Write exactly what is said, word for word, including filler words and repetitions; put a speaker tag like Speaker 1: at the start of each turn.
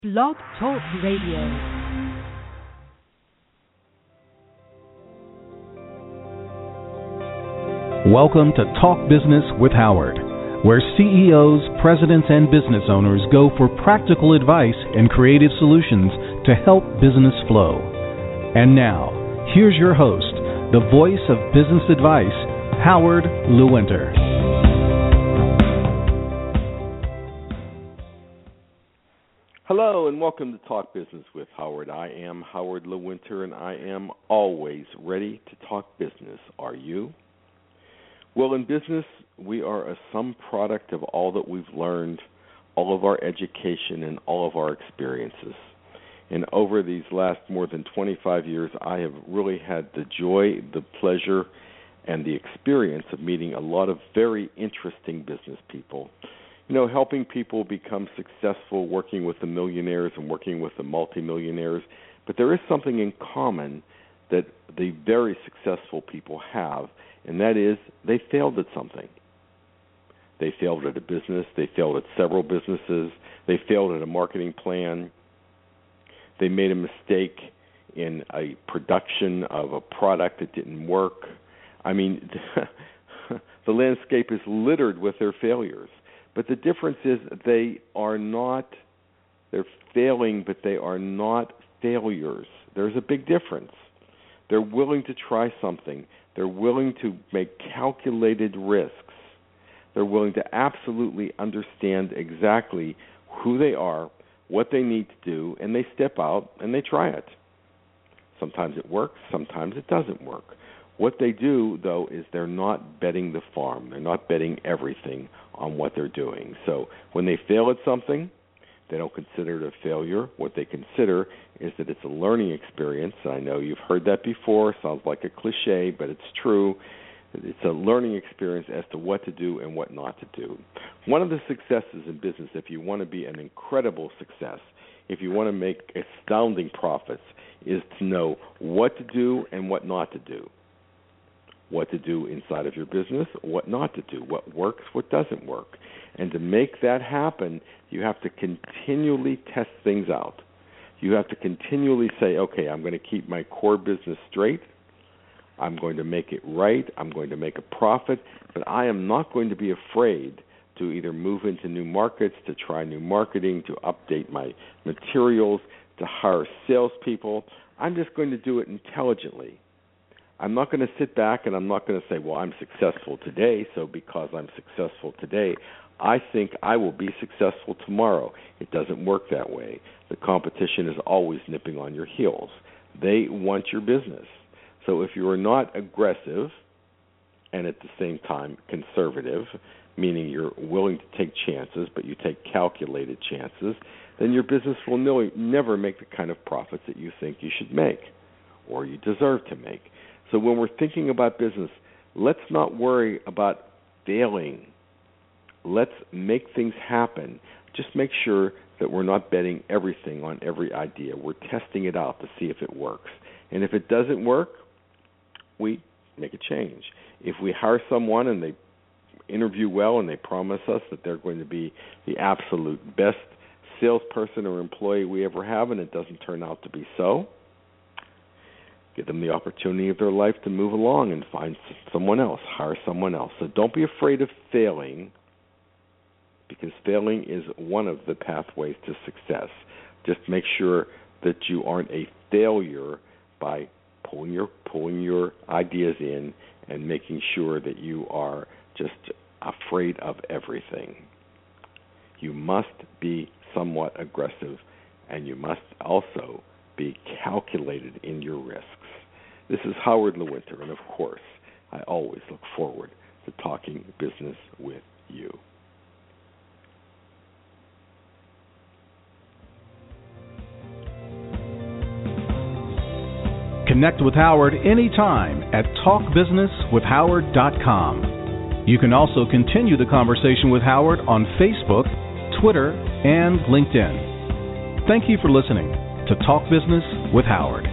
Speaker 1: Blog Talk Radio.
Speaker 2: Welcome to Talk Business with Howard, where C E Os, presidents, and business owners go for practical advice and creative solutions to help business flow. And now, here's your host, the voice of business advice, Howard Lewinter.
Speaker 3: Hello and welcome to Talk Business with Howard. I am Howard Lewinter and I am always ready to talk business. Are you? Well, in business, we are a sum product of all that we've learned, all of our education, and all of our experiences. And over these last more than twenty-five years, I have really had the joy, the pleasure, and the experience of meeting a lot of very interesting business people. You know, helping people become successful, working with the millionaires and working with the multimillionaires. But there is something in common that the very successful people have, and that is they failed at something. They failed at a business. They failed at several businesses. They failed at a marketing plan. They made a mistake in a production of a product that didn't work. I mean, the landscape is littered with their failures. But the difference is they are not, they're failing, but they are not failures. There's a big difference. They're willing to try something. They're willing to make calculated risks. They're willing to absolutely understand exactly who they are, what they need to do, and they step out and they try it. Sometimes it works, sometimes it doesn't work. What they do, though, is they're not betting the farm. They're not betting everything on what they're doing. So when they fail at something, they don't consider it a failure. What they consider is that it's a learning experience. I know you've heard that before. Sounds like a cliche, but it's true. It's a learning experience as to what to do and what not to do. One of the successes in business, if you want to be an incredible success, if you want to make astounding profits, is to know what to do and what not to do. What to do inside of your business, what not to do, what works, what doesn't work. And to make that happen, you have to continually test things out. You have to continually say, okay, I'm going to keep my core business straight. I'm going to make it right. I'm going to make a profit. But I am not going to be afraid to either move into new markets, to try new marketing, to update my materials, to hire salespeople. I'm just going to do it intelligently. I'm not going to sit back and I'm not going to say, well, I'm successful today, so because I'm successful today, I think I will be successful tomorrow. It doesn't work that way. The competition is always nipping on your heels. They want your business. So if you are not aggressive and at the same time conservative, meaning you're willing to take chances, but you take calculated chances, then your business will never make the kind of profits that you think you should make or you deserve to make. So when we're thinking about business, let's not worry about failing. Let's make things happen. Just make sure that we're not betting everything on every idea. We're testing it out to see if it works. And if it doesn't work, we make a change. If we hire someone and they interview well and they promise us that they're going to be the absolute best salesperson or employee we ever have and it doesn't turn out to be so, give them the opportunity of their life to move along and find someone else, hire someone else. So don't be afraid of failing, because failing is one of the pathways to success. Just make sure that you aren't a failure by pulling your pulling your ideas in and making sure that you are just afraid of everything. You must be somewhat aggressive, and you must also be calculated in your risks. This is Howard Lewinter, and of course, I always look forward to talking business with you.
Speaker 2: Connect with Howard anytime at talk business with howard dot com. You can also continue the conversation with Howard on Facebook, Twitter, and LinkedIn. Thank you for listening to Talk Business with Howard.